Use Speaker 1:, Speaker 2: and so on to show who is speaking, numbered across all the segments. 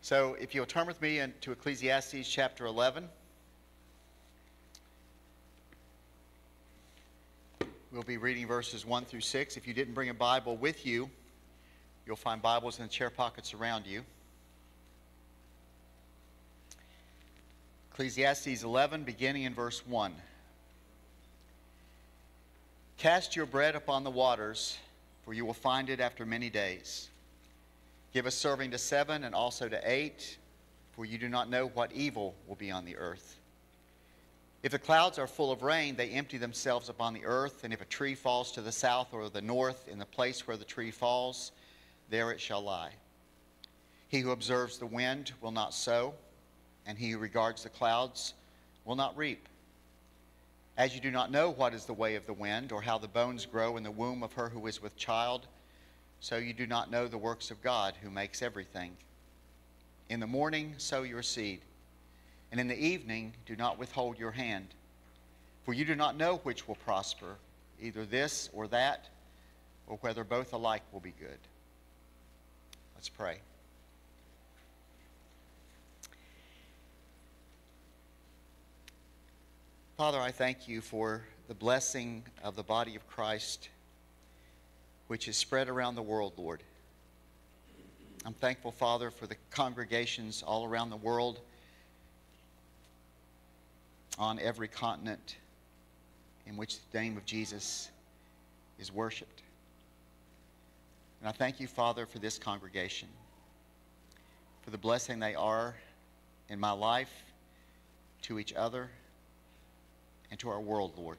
Speaker 1: So if you'll turn with me into Ecclesiastes chapter 11. We'll be reading verses 1 through 6. If you didn't bring a Bible with you, you'll find Bibles in the chair pockets around you. Ecclesiastes 11, beginning in verse 1. Cast your bread upon the waters, for you will find it after many days. Give a serving to 7 and also to 8, for you do not know what evil will be on the earth. If the clouds are full of rain, they empty themselves upon the earth, and if a tree falls to the south or the north, in the place where the tree falls, there it shall lie. He who observes the wind will not sow, and he who regards the clouds will not reap. As you do not know what is the way of the wind, or how the bones grow in the womb of her who is with child, so you do not know the works of God, who makes everything. In the morning sow your seed, and in the evening do not withhold your hand. For you do not know which will prosper, either this or that, or whether both alike will be good. Let's pray. Father, I thank you for the blessing of the body of Christ, which is spread around the world, Lord. I'm thankful, Father, for the congregations all around the world, on every continent in which the name of Jesus is worshiped. And I thank you, Father, for this congregation, for the blessing they are in my life, to each other, and to our world, Lord.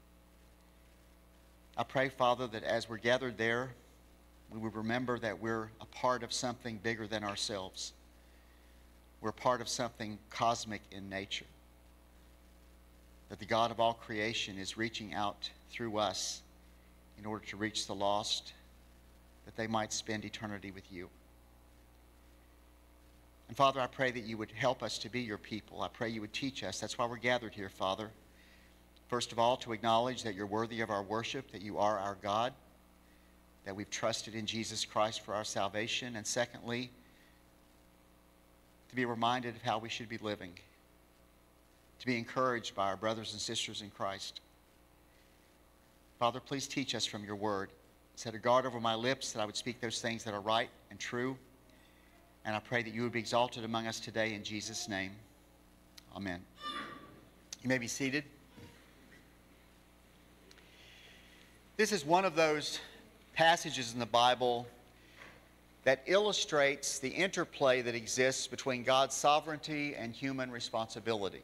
Speaker 1: I pray, Father, that as we're gathered there, we would remember that we're a part of something bigger than ourselves. We're part of something cosmic in nature. That the God of all creation is reaching out through us in order to reach the lost, that they might spend eternity with you. And Father, I pray that you would help us to be your people. I pray you would teach us. That's why we're gathered here, Father. First of all, to acknowledge that you're worthy of our worship, that you are our God, that we've trusted in Jesus Christ for our salvation. And secondly, to be reminded of how we should be living, to be encouraged by our brothers and sisters in Christ. Father, please teach us from your word. Set a guard over my lips that I would speak those things that are right and true. And I pray that you would be exalted among us today in Jesus' name. Amen. You may be seated. This is one of those passages in the Bible that illustrates the interplay that exists between God's sovereignty and human responsibility.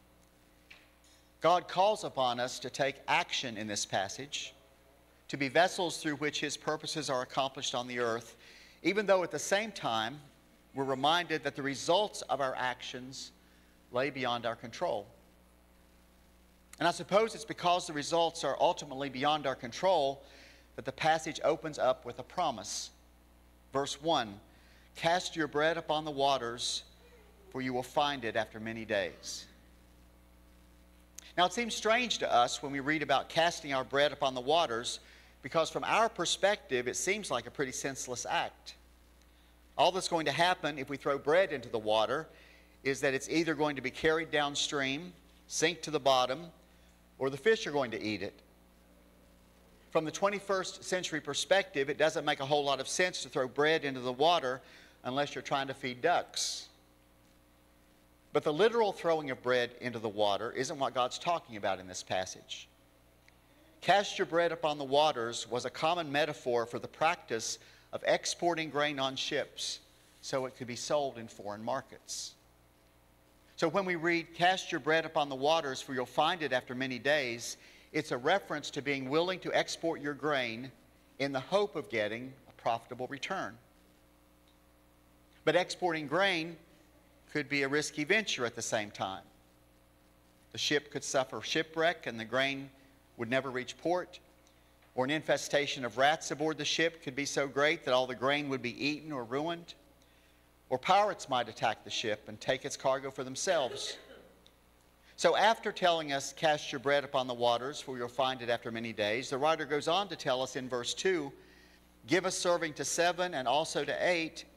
Speaker 1: God calls upon us to take action in this passage, to be vessels through which his purposes are accomplished on the earth, even though at the same time we're reminded that the results of our actions lay beyond our control. And I suppose it's because the results are ultimately beyond our control that the passage opens up with a promise. Verse 1, cast your bread upon the waters, for you will find it after many days. Now it seems strange to us when we read about casting our bread upon the waters, because from our perspective it seems like a pretty senseless act. All that's going to happen if we throw bread into the water is that it's either going to be carried downstream, sink to the bottom, or the fish are going to eat it. From the 21st century perspective, it doesn't make a whole lot of sense to throw bread into the water unless you're trying to feed ducks. But the literal throwing of bread into the water isn't what God's talking about in this passage. Cast your bread upon the waters was a common metaphor for the practice of exporting grain on ships so it could be sold in foreign markets. So when we read, cast your bread upon the waters, for you'll find it after many days, it's a reference to being willing to export your grain in the hope of getting a profitable return. But exporting grain could be a risky venture at the same time. The ship could suffer shipwreck and the grain would never reach port, or an infestation of rats aboard the ship could be so great that all the grain would be eaten or ruined. Or pirates might attack the ship and take its cargo for themselves. So after telling us, cast your bread upon the waters, for you'll find it after many days, the writer goes on to tell us in verse 2, give a serving to 7 and also to 8,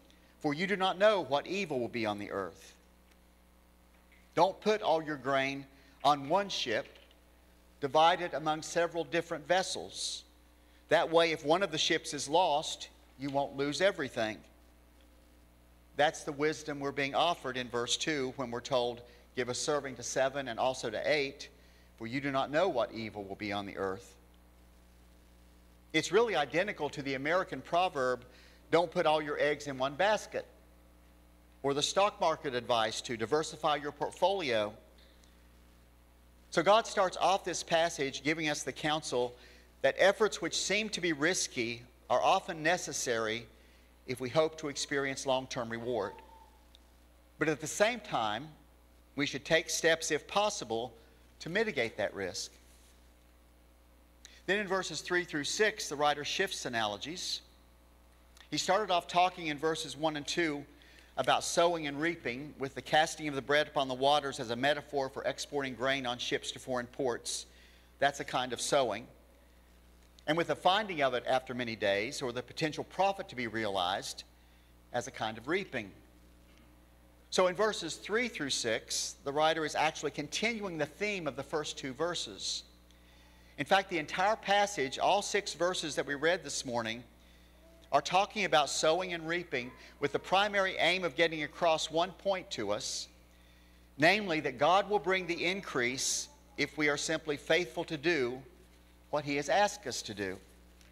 Speaker 1: for you do not know what evil will be on the earth. Don't put all your grain on one ship, divide it among several different vessels. That way, if one of the ships is lost, you won't lose everything. That's the wisdom we're being offered in verse 2 when we're told, give a serving to 7 and also to 8, for you do not know what evil will be on the earth. It's really identical to the American proverb, don't put all your eggs in one basket, or the stock market advice to diversify your portfolio. So God starts off this passage giving us the counsel that efforts which seem to be risky are often necessary if we hope to experience long-term reward. But at the same time, we should take steps, if possible, to mitigate that risk. Then in verses 3 through 6, the writer shifts analogies. He started off talking in verses 1 and 2 about sowing and reaping, with the casting of the bread upon the waters as a metaphor for exporting grain on ships to foreign ports. That's a kind of sowing. And with the finding of it after many days, or the potential profit to be realized, as a kind of reaping. So in verses 3 through 6, the writer is actually continuing the theme of the first 2 verses. In fact, the entire passage, all 6 verses that we read this morning, are talking about sowing and reaping with the primary aim of getting across one point to us, namely that God will bring the increase if we are simply faithful to do what He has asked us to do.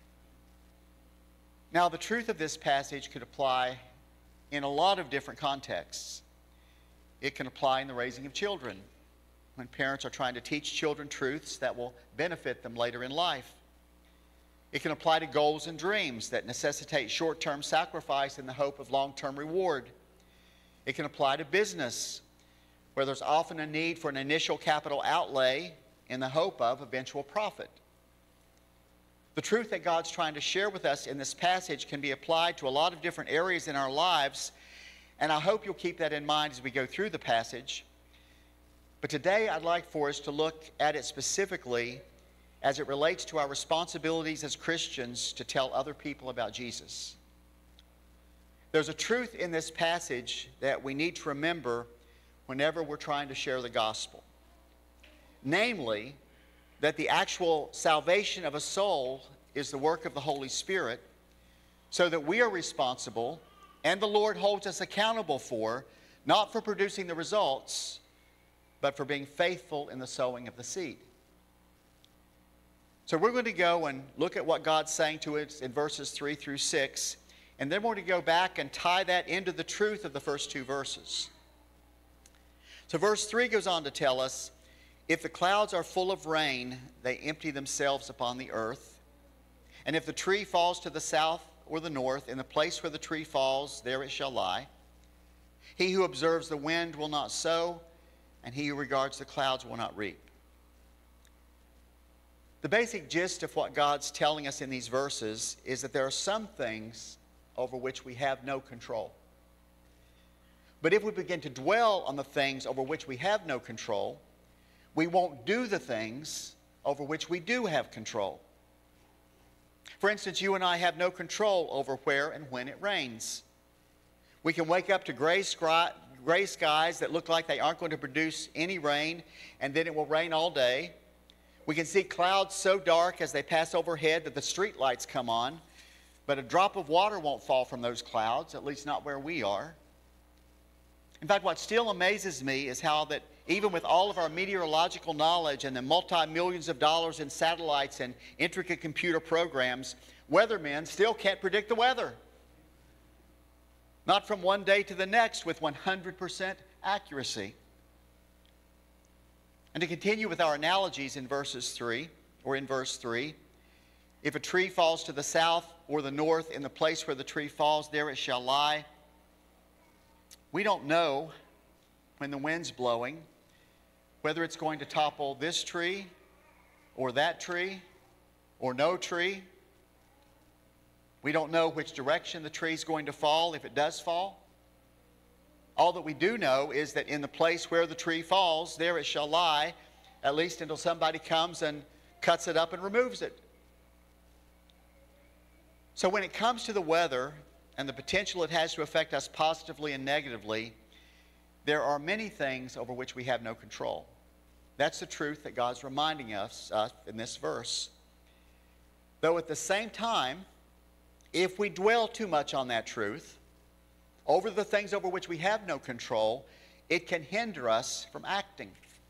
Speaker 1: Now, the truth of this passage could apply in a lot of different contexts. It can apply in the raising of children, when parents are trying to teach children truths that will benefit them later in life. It can apply to goals and dreams that necessitate short-term sacrifice in the hope of long-term reward. It can apply to business, where there's often a need for an initial capital outlay in the hope of eventual profit. The truth that God's trying to share with us in this passage can be applied to a lot of different areas in our lives, and I hope you'll keep that in mind as we go through the passage. But today I'd like for us to look at it specifically as it relates to our responsibilities as Christians to tell other people about Jesus. There's a truth in this passage that we need to remember whenever we're trying to share the gospel. Namely, that the actual salvation of a soul is the work of the Holy Spirit, so that we are responsible, and the Lord holds us accountable for, not for producing the results, but for being faithful in the sowing of the seed. So we're going to go and look at what God's saying to us in verses 3 through 6, and then we're going to go back and tie that into the truth of the first 2 verses. So verse 3 goes on to tell us, if the clouds are full of rain, they empty themselves upon the earth. And if the tree falls to the south or the north, in the place where the tree falls, there it shall lie. He who observes the wind will not sow, and he who regards the clouds will not reap. The basic gist of what God's telling us in these verses is that there are some things over which we have no control. But if we begin to dwell on the things over which we have no control, we won't do the things over which we do have control. For instance, you and I have no control over where and when it rains. We can wake up to gray skies that look like they aren't going to produce any rain, and then it will rain all day. We can see clouds so dark as they pass overhead that the street lights come on, but a drop of water won't fall from those clouds, at least not where we are. In fact, what still amazes me is how that even with all of our meteorological knowledge and the multi-millions of dollars in satellites and intricate computer programs, weathermen still can't predict the weather. Not from one day to the next with 100% accuracy. And to continue with our analogies in verse 3, if a tree falls to the south or the north, in the place where the tree falls, there it shall lie. We don't know when the wind's blowing whether it's going to topple this tree or that tree or no tree. We don't know which direction the tree's going to fall if it does fall. All that we do know is that in the place where the tree falls, there it shall lie, at least until somebody comes and cuts it up and removes it. So when it comes to the weather, and the potential it has to affect us positively and negatively, there are many things over which we have no control. That's the truth that God's reminding us in this verse. Though at the same time, if we dwell too much on that truth, over the things over which we have no control, it can hinder us from acting.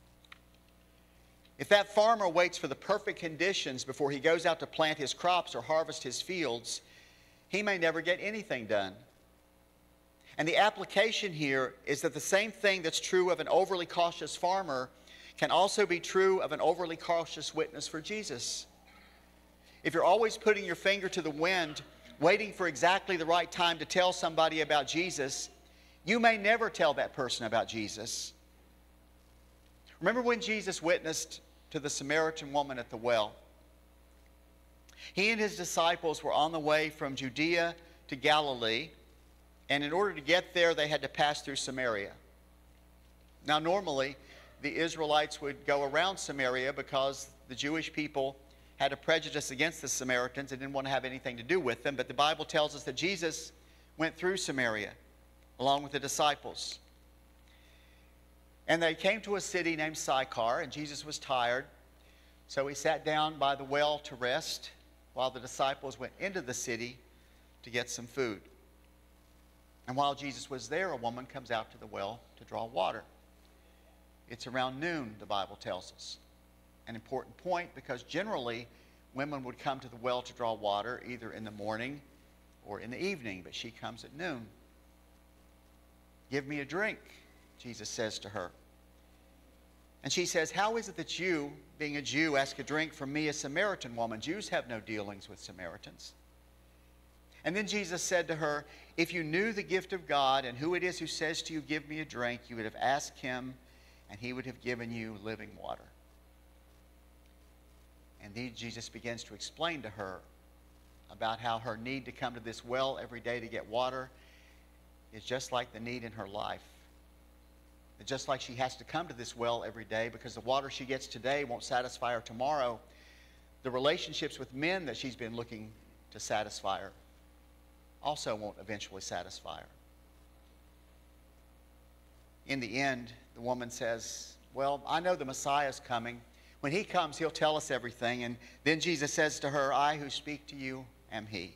Speaker 1: If that farmer waits for the perfect conditions before he goes out to plant his crops or harvest his fields, he may never get anything done. And the application here is that the same thing that's true of an overly cautious farmer can also be true of an overly cautious witness for Jesus. If you're always putting your finger to the wind, waiting for exactly the right time to tell somebody about Jesus, you may never tell that person about Jesus. Remember when Jesus witnessed to the Samaritan woman at the well? He and his disciples were on the way from Judea to Galilee, and in order to get there, they had to pass through Samaria. Now, normally, the Israelites would go around Samaria because the Jewish people had a prejudice against the Samaritans and didn't want to have anything to do with them. But the Bible tells us that Jesus went through Samaria along with the disciples. And they came to a city named Sychar, and Jesus was tired. So he sat down by the well to rest while the disciples went into the city to get some food. And while Jesus was there, a woman comes out to the well to draw water. It's around noon, the Bible tells us. An important point, because generally women would come to the well to draw water either in the morning or in the evening, but she comes at noon. "Give me a drink," Jesus says to her. And she says, "How is it that you, being a Jew, ask a drink from me, a Samaritan woman? Jews have no dealings with Samaritans." And then Jesus said to her, "If you knew the gift of God and who it is who says to you, 'Give me a drink,' you would have asked him, and he would have given you living water." And then Jesus begins to explain to her about how her need to come to this well every day to get water is just like the need in her life. And just like she has to come to this well every day because the water she gets today won't satisfy her tomorrow, the relationships with men that she's been looking to satisfy her also won't eventually satisfy her. In the end, the woman says, "Well, I know the Messiah is coming. When he comes, he'll tell us everything." And then Jesus says to her, "I who speak to you am he."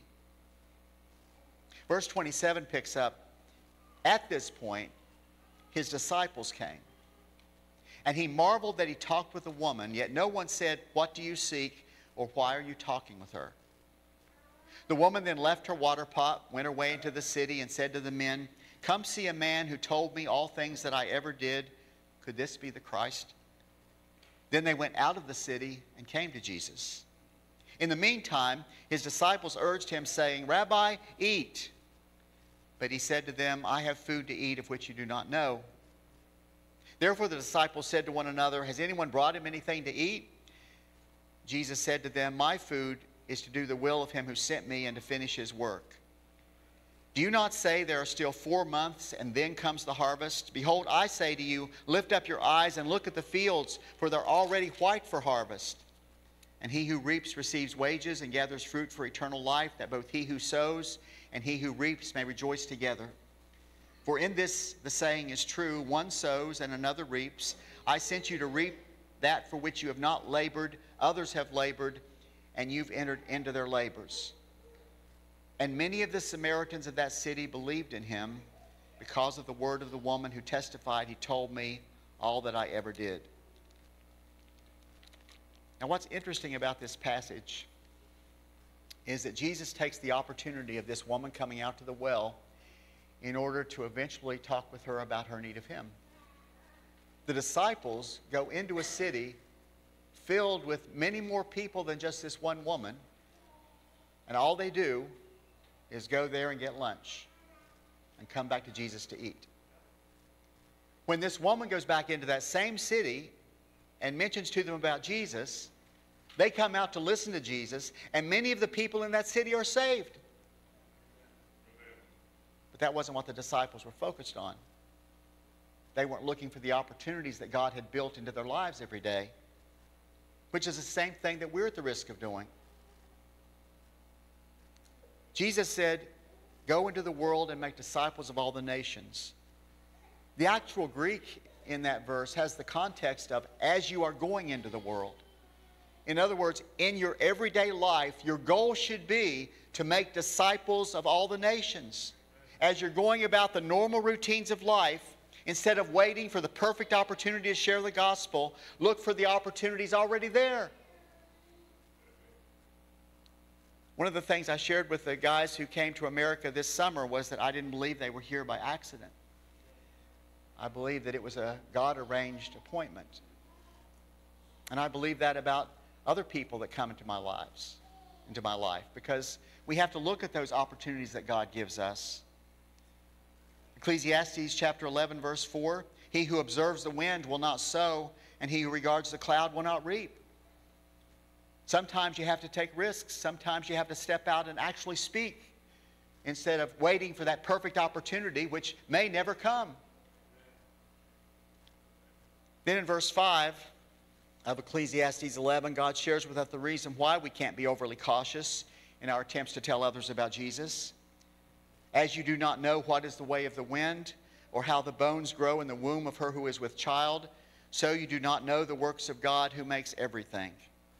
Speaker 1: Verse 27 picks up, "At this point, his disciples came. And he marveled that he talked with a woman, yet no one said, 'What do you seek?' or 'Why are you talking with her?' The woman then left her water pot, went her way into the city, and said to the men, 'Come see a man who told me all things that I ever did. Could this be the Christ?' Then they went out of the city and came to Jesus. In the meantime, his disciples urged him, saying, 'Rabbi, eat.' But he said to them, 'I have food to eat of which you do not know.' Therefore the disciples said to one another, 'Has anyone brought him anything to eat?' Jesus said to them, 'My food is to do the will of him who sent me and to finish his work. Do you not say there are still 4 months and then comes the harvest? Behold, I say to you, lift up your eyes and look at the fields, for they're already white for harvest. And he who reaps receives wages and gathers fruit for eternal life, that both he who sows and he who reaps may rejoice together. For in this the saying is true, one sows and another reaps. I sent you to reap that for which you have not labored. Others have labored, and you've entered into their labors.' And many of the Samaritans of that city believed in him because of the word of the woman who testified, 'He told me all that I ever did.'" Now, what's interesting about this passage is that Jesus takes the opportunity of this woman coming out to the well in order to eventually talk with her about her need of him. The disciples go into a city filled with many more people than just this one woman, and all they do is go there and get lunch and come back to Jesus to eat. When this woman goes back into that same city and mentions to them about Jesus, they come out to listen to Jesus, and many of the people in that city are saved. But that wasn't what the disciples were focused on. They weren't looking for the opportunities that God had built into their lives every day, which is the same thing that we're at the risk of doing. Jesus said, Go into the world and make disciples of all the nations. The actual Greek in that verse has the context of as you are going into the world. In other words, in your everyday life, your goal should be to make disciples of all the nations. As you're going about the normal routines of life, instead of waiting for the perfect opportunity to share the gospel, look for the opportunities already there. One of the things I shared with the guys who came to America this summer was that I didn't believe they were here by accident. I believe that it was a God-arranged appointment. And I believe that about other people that come into my life, because we have to look at those opportunities that God gives us. Ecclesiastes chapter 11, verse 4, he who observes the wind will not sow, and he who regards the cloud will not reap. Sometimes you have to take risks. Sometimes you have to step out and actually speak instead of waiting for that perfect opportunity, which may never come. Then in verse 5 of Ecclesiastes 11, God shares with us the reason why we can't be overly cautious in our attempts to tell others about Jesus. As you do not know what is the way of the wind, or how the bones grow in the womb of her who is with child, so you do not know the works of God who makes everything.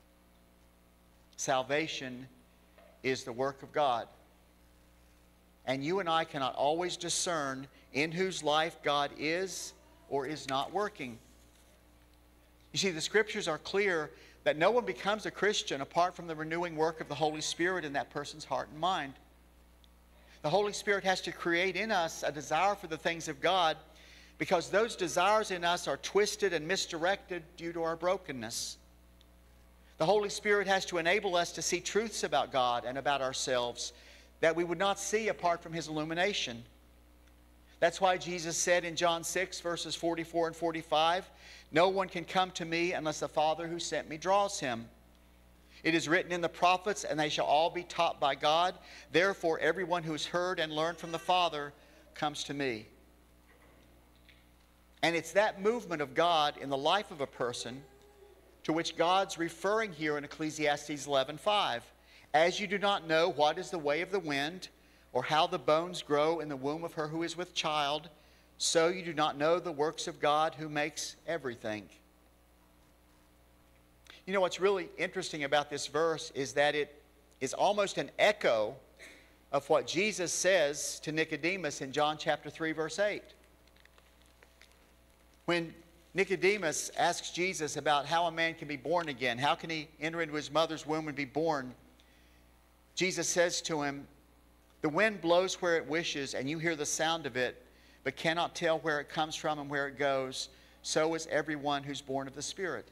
Speaker 1: Salvation is the work of God. And you and I cannot always discern in whose life God is or is not working. You see, the Scriptures are clear that no one becomes a Christian apart from the renewing work of the Holy Spirit in that person's heart and mind. The Holy Spirit has to create in us a desire for the things of God, because those desires in us are twisted and misdirected due to our brokenness. The Holy Spirit has to enable us to see truths about God and about ourselves that we would not see apart from His illumination. That's why Jesus said in John 6, verses 44 and 45, "No one can come to me unless the Father who sent me draws him. It is written in the prophets, and they shall all be taught by God. Therefore, everyone who has heard and learned from the Father comes to me." And it's that movement of God in the life of a person to which God's referring here in Ecclesiastes 11:5. As you do not know what is the way of the wind, or how the bones grow in the womb of her who is with child, so you do not know the works of God who makes everything. You know what's really interesting about this verse is that it is almost an echo of what Jesus says to Nicodemus in John chapter 3, verse 8. When Nicodemus asks Jesus about how a man can be born again, how can he enter into his mother's womb and be born, Jesus says to him, "The wind blows where it wishes, and you hear the sound of it, but cannot tell where it comes from and where it goes. So is everyone who's born of the Spirit."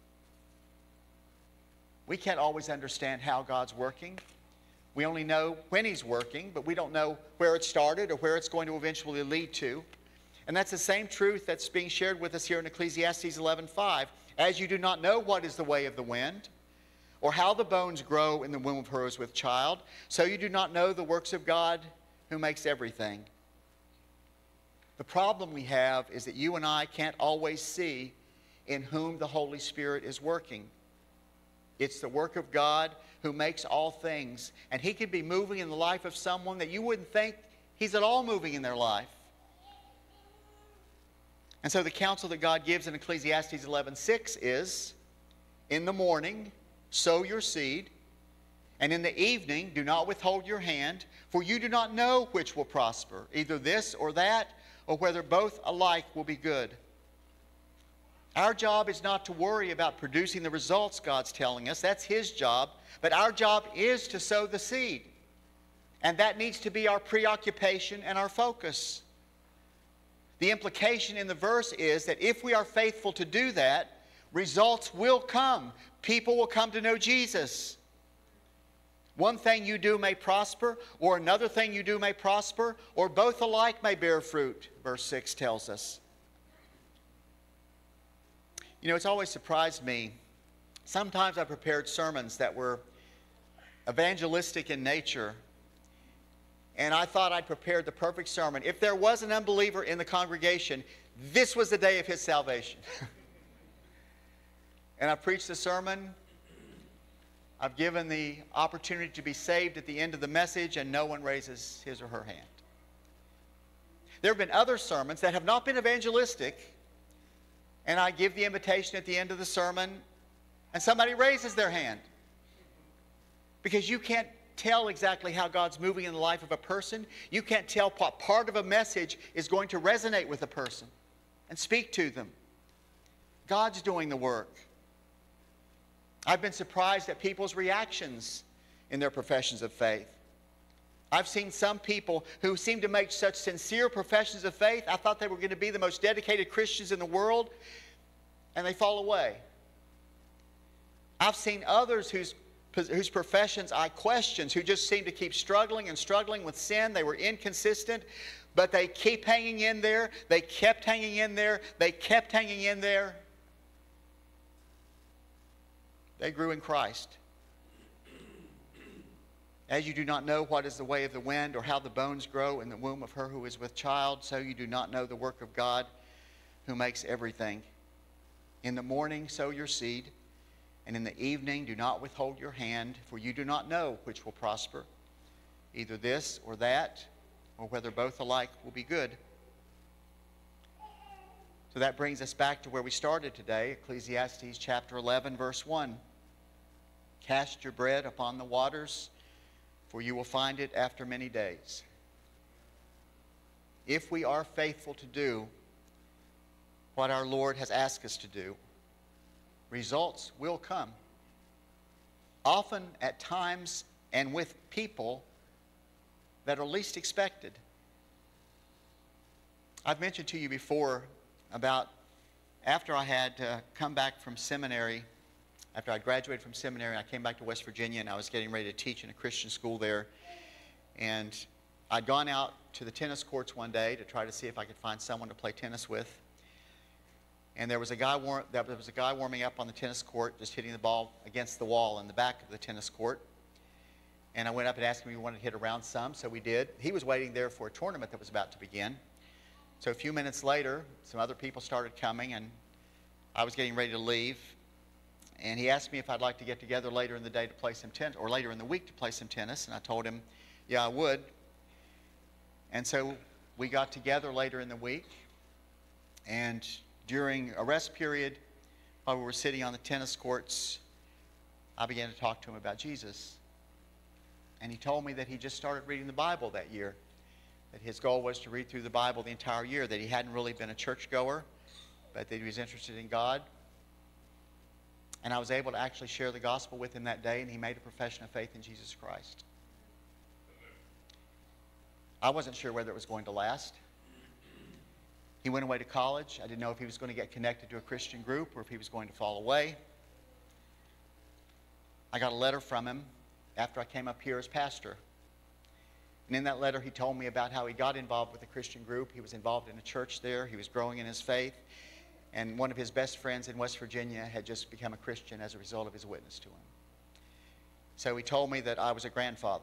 Speaker 1: We can't always understand how God's working. We only know when He's working, but we don't know where it started or where it's going to eventually lead to. And that's the same truth that's being shared with us here in Ecclesiastes 11:5. As you do not know what is the way of the wind, or how the bones grow in the womb of her who is with child, so you do not know the works of God who makes everything. The problem we have is that you and I can't always see in whom the Holy Spirit is working. It's the work of God who makes all things. And He could be moving in the life of someone that you wouldn't think He's at all moving in their life. And so the counsel that God gives in Ecclesiastes 11:6 is, in the morning, sow your seed, and in the evening, do not withhold your hand, for you do not know which will prosper, either this or that, or whether both alike will be good. Our job is not to worry about producing the results God's telling us. That's His job. But our job is to sow the seed. And that needs to be our preoccupation and our focus. The implication in the verse is that if we are faithful to do that, results will come. People will come to know Jesus. One thing you do may prosper, or another thing you do may prosper, or both alike may bear fruit, verse 6 tells us. You know, it's always surprised me. Sometimes I prepared sermons that were evangelistic in nature, and I thought I'd prepared the perfect sermon. If there was an unbeliever in the congregation, this was the day of his salvation. And I preached the sermon, I've given the opportunity to be saved at the end of the message, and no one raises his or her hand. There have been other sermons that have not been evangelistic, and I give the invitation at the end of the sermon, and somebody raises their hand. Because you can't tell exactly how God's moving in the life of a person. You can't tell what part of a message is going to resonate with a person and speak to them. God's doing the work. I've been surprised at people's reactions in their professions of faith. I've seen some people who seem to make such sincere professions of faith. I thought they were going to be the most dedicated Christians in the world, and they fall away. I've seen others whose professions I questioned, who just seemed to keep struggling and struggling with sin. They were inconsistent, but they keep hanging in there. They kept hanging in there. They kept hanging in there. They grew in Christ. As you do not know what is the way of the wind, or how the bones grow in the womb of her who is with child, so you do not know the work of God who makes everything. In the morning sow your seed, and in the evening do not withhold your hand, for you do not know which will prosper, either this or that, or whether both alike will be good. So that brings us back to where we started today, Ecclesiastes chapter 11, verse 1. Cast your bread upon the waters, for you will find it after many days. If we are faithful to do what our Lord has asked us to do, results will come. Often at times and with people that are least expected. I've mentioned to you before about after I had come back from seminary. After I graduated from seminary, I came back to West Virginia, and I was getting ready to teach in a Christian school there. And I'd gone out to the tennis courts one day to try to see if I could find someone to play tennis with. And there was a guy warming up on the tennis court, just hitting the ball against the wall in the back of the tennis court. And I went up and asked him if he wanted to hit around some, so we did. He was waiting there for a tournament that was about to begin. So a few minutes later, some other people started coming, and I was getting ready to leave. And he asked me if I'd like to get together later in the day to play some tennis, or later in the week to play some tennis. And I told him, yeah, I would. And so we got together later in the week. And during a rest period, while we were sitting on the tennis courts, I began to talk to him about Jesus. And he told me that he just started reading the Bible that year. That his goal was to read through the Bible the entire year. That he hadn't really been a churchgoer, but that he was interested in God. And I was able to actually share the gospel with him that day, and he made a profession of faith in Jesus Christ. I wasn't sure whether it was going to last. He went away to college. I didn't know if he was going to get connected to a Christian group or if he was going to fall away. I got a letter from him after I came up here as pastor. And in that letter, he told me about how he got involved with a Christian group. He was involved in a church there. He was growing in his faith. And one of his best friends in West Virginia had just become a Christian as a result of his witness to him. So he told me that I was a grandfather.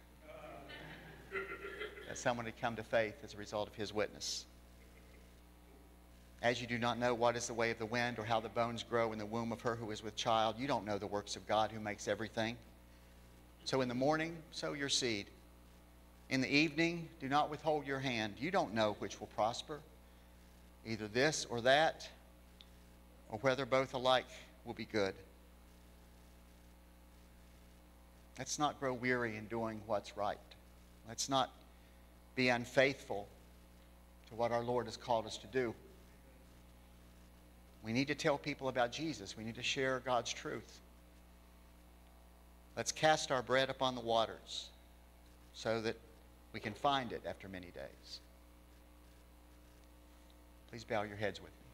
Speaker 1: That someone had come to faith as a result of his witness. As you do not know what is the way of the wind, or how the bones grow in the womb of her who is with child, you don't know the works of God who makes everything. So in the morning, sow your seed. In the evening, do not withhold your hand. You don't know which will prosper, either this or that, or whether both alike will be good. Let's not grow weary in doing what's right. Let's not be unfaithful to what our Lord has called us to do. We need to tell people about Jesus. We need to share God's truth. Let's cast our bread upon the waters so that we can find it after many days. Please bow your heads with me.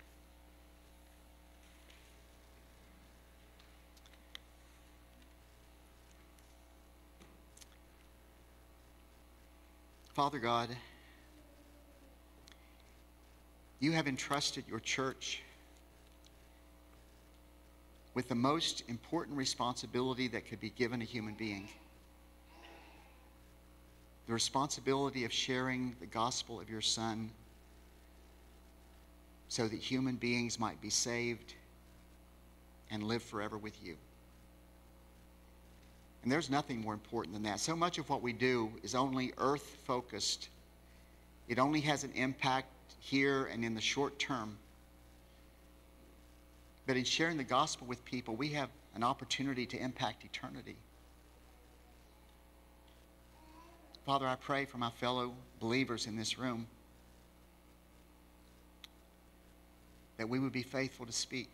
Speaker 1: Father God, you have entrusted your church with the most important responsibility that could be given a human being. The responsibility of sharing the gospel of your Son so that human beings might be saved and live forever with you. And there's nothing more important than that. So much of what we do is only earth-focused. It only has an impact here and in the short term. But in sharing the gospel with people, we have an opportunity to impact eternity. Father, I pray for my fellow believers in this room that we would be faithful to speak,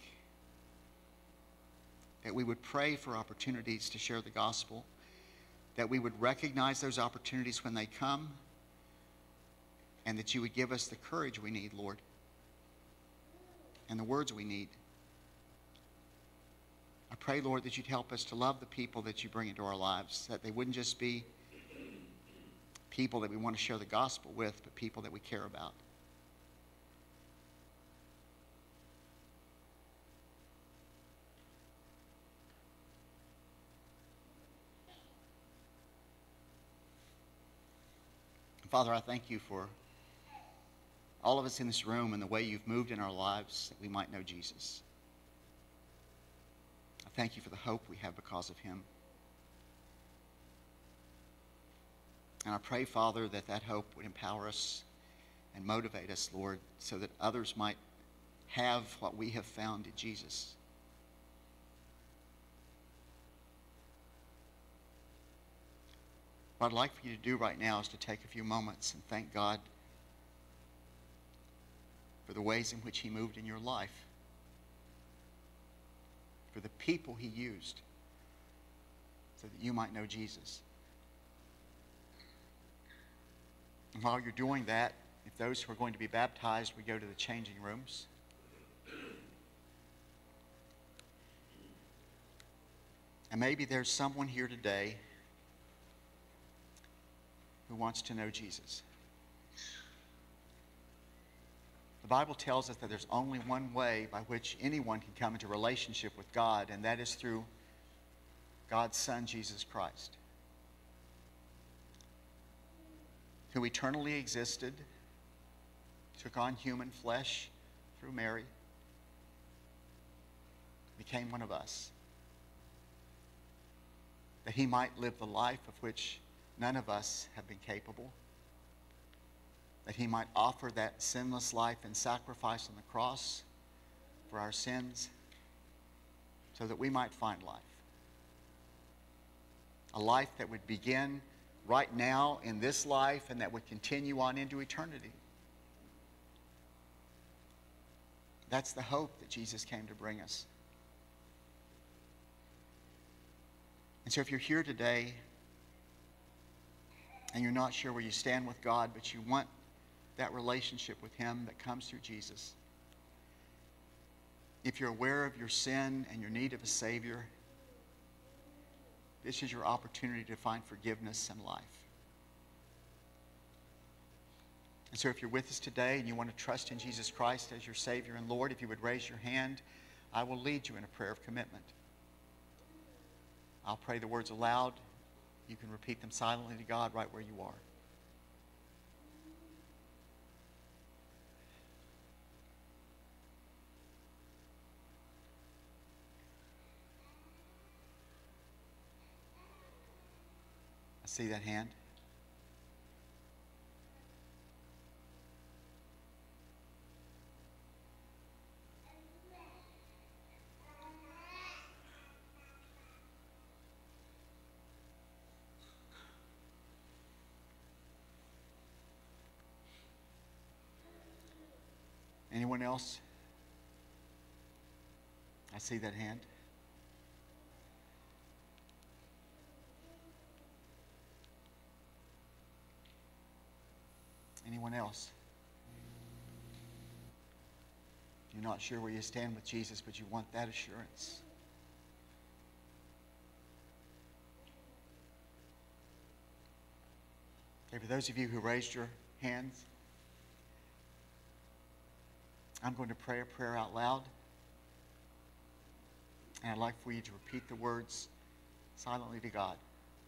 Speaker 1: that we would pray for opportunities to share the gospel, that we would recognize those opportunities when they come, and that you would give us the courage we need, Lord, and the words we need. I pray, Lord, that you'd help us to love the people that you bring into our lives, that they wouldn't just be people that we want to share the gospel with, but people that we care about. Father, I thank you for all of us in this room and the way you've moved in our lives that we might know Jesus. I thank you for the hope we have because of him. And I pray, Father, that that hope would empower us and motivate us, Lord, so that others might have what we have found in Jesus. What I'd like for you to do right now is to take a few moments and thank God for the ways in which he moved in your life, for the people he used so that you might know Jesus. And while you're doing that, if those who are going to be baptized, we go to the changing rooms. And maybe there's someone here today who wants to know Jesus. The Bible tells us that there's only one way by which anyone can come into relationship with God, and that is through God's Son, Jesus Christ, who eternally existed, took on human flesh through Mary, became one of us, that he might live the life of which none of us have been capable, that he might offer that sinless life and sacrifice on the cross for our sins so that we might find life. A life that would begin right now in this life and that would continue on into eternity. That's the hope that Jesus came to bring us. And so if you're here today and you're not sure where you stand with God, but you want that relationship with him that comes through Jesus, if you're aware of your sin and your need of a Savior, this is your opportunity to find forgiveness and life. And so if you're with us today and you want to trust in Jesus Christ as your Savior and Lord, if you would raise your hand, I will lead you in a prayer of commitment. I'll pray the words aloud. You can repeat them silently to God right where you are. I see that hand. Anyone else? I see that hand. Anyone else? You're not sure where you stand with Jesus, but you want that assurance. Okay, for those of you who raised your hands, I'm going to pray a prayer out loud. And I'd like for you to repeat the words silently to God.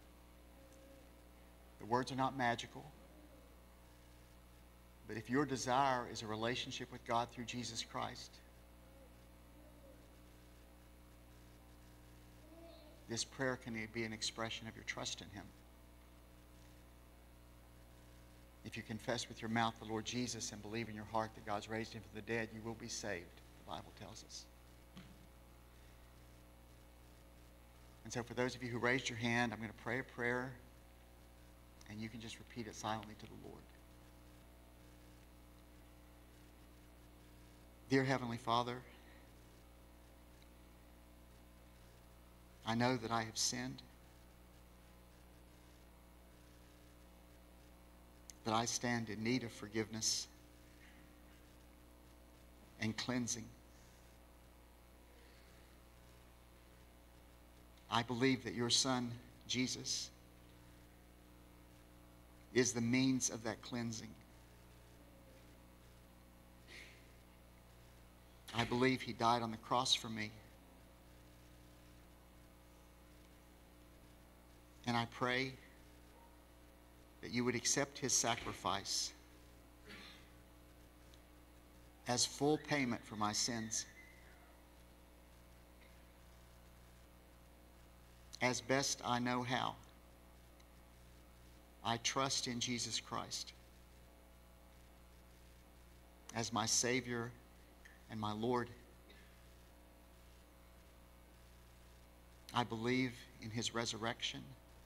Speaker 1: The words are not magical. But if your desire is a relationship with God through Jesus Christ, This prayer can be an expression of your trust in him. If you confess with your mouth the Lord Jesus and believe in your heart that God's raised him from the dead, you will be saved, the Bible tells us. And so for those of you who raised your hand, I'm going to pray a prayer, and you can just repeat it silently to the Lord. Dear Heavenly Father, I know that I have sinned, that I stand in need of forgiveness and cleansing. I believe that your Son, Jesus, is the means of that cleansing. I believe he died on the cross for me. And I pray that you would accept his sacrifice as full payment for my sins. As best I know how, I trust in Jesus Christ as my Savior and my Lord. I believe in his resurrection,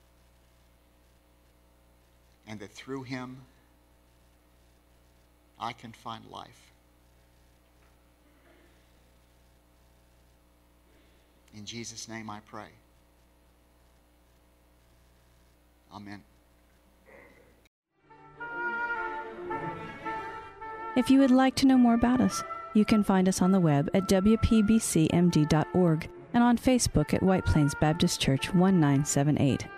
Speaker 1: and that through him I can find life. In Jesus' name I pray. Amen.
Speaker 2: If you would like to know more about us, you can find us on the web at wpbcmd.org and on Facebook at White Plains Baptist Church 1978.